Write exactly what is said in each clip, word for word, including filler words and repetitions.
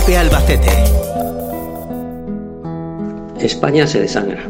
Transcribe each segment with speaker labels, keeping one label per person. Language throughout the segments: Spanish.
Speaker 1: COPE Albacete.
Speaker 2: España se desangra.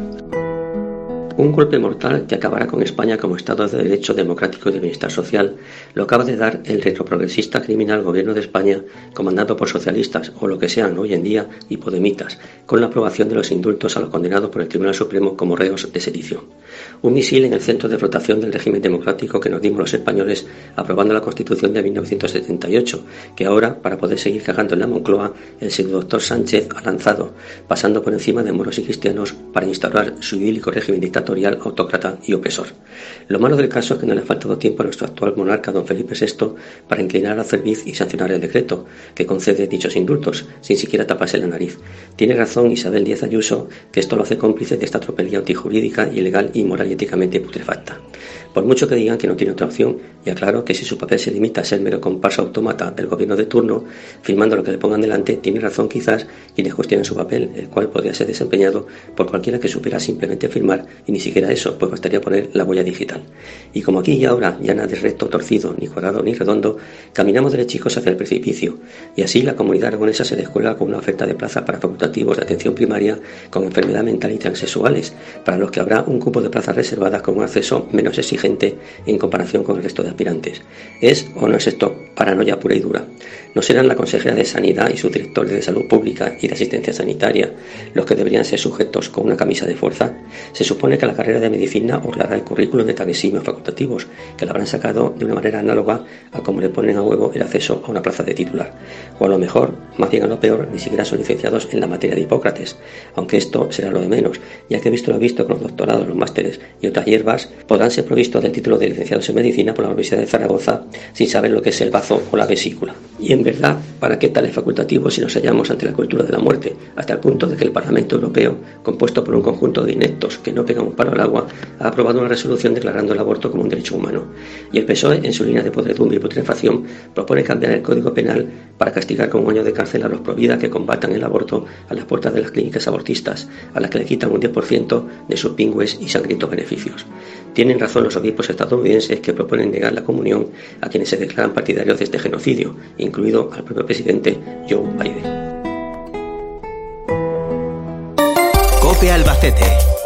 Speaker 2: Un golpe mortal que acabará con España como Estado de Derecho democrático y de bienestar social lo acaba de dar el retroprogresista criminal Gobierno de España, comandado por socialistas o lo que sean hoy en día y podemitas, con la aprobación de los indultos a los condenados por el Tribunal Supremo como reos de sedición. Un misil en el centro de flotación del régimen democrático que nos dimos los españoles aprobando la Constitución de mil novecientos setenta y ocho, que ahora, para poder seguir cagando en la Moncloa, el pseudodoctor Sánchez ha lanzado, pasando por encima de moros y cristianos para instaurar su idílico régimen dictatorial, autócrata y opresor. Lo malo del caso es que no le ha faltado tiempo a nuestro actual monarca, don Felipe sexto, para inclinar la cerviz y sancionar el decreto que concede dichos indultos, sin siquiera taparse la nariz. Tiene razón Isabel Díaz Ayuso, que esto lo hace cómplice de esta tropelía antijurídica, ilegal, inmoral y éticamente putrefacta. Por mucho que digan que no tiene otra opción, y aclaro que si su papel se limita a ser mero comparsa autómata del gobierno de turno, firmando lo que le pongan delante, tiene razón quizás quienes cuestionan su papel, el cual podría ser desempeñado por cualquiera que supiera simplemente firmar, y ni siquiera eso, pues bastaría poner la huella digital. Y como aquí y ahora ya nada es recto, torcido, ni cuadrado, ni redondo, caminamos derechicos hacia el precipicio, y así la comunidad aragonesa se descuelga con una oferta de plaza para facultativos de atención primaria con enfermedad mental y transexuales, para los que habrá un cupo de plazas reservadas con un acceso menos exigente en comparación con el resto de aspirantes. ¿Es o no es esto paranoia pura y dura? ¿No serán la consejera de Sanidad y sus directores de Salud Pública y de Asistencia Sanitaria los que deberían ser sujetos con una camisa de fuerza? Se supone que la carrera de Medicina orlará el currículum de tan eximios facultativos, que lo habrán sacado de una manera análoga a como le ponen a huevo el acceso a una plaza de titular. O a lo mejor, más bien a lo peor, ni siquiera son licenciados en la materia de Hipócrates, aunque esto será lo de menos, ya que visto lo visto con los doctorados, los másteres y otras hierbas, podrán ser provistos del título de licenciados en Medicina por la Universidad de Zaragoza sin saber lo que es el bazo o la vesícula. Y en verdad, ¿para qué tales facultativos si nos hallamos ante la cultura de la muerte? Hasta el punto de que el Parlamento Europeo, compuesto por un conjunto de ineptos que no pegan un palo al agua, ha aprobado una resolución declarando el aborto como un derecho humano. Y el P S O E, en su línea de podredumbre y putrefacción, propone cambiar el Código Penal para castigar con un año de cárcel a los provida que combatan el aborto a las puertas de las clínicas abortistas, a las que le quitan un diez por ciento de sus pingües y sangrientos beneficios. Tienen razón los obispos estadounidenses que proponen negar la comunión a quienes se declaran partidarios de este genocidio, incluido al propio presidente Joe Biden.
Speaker 1: COPE Albacete.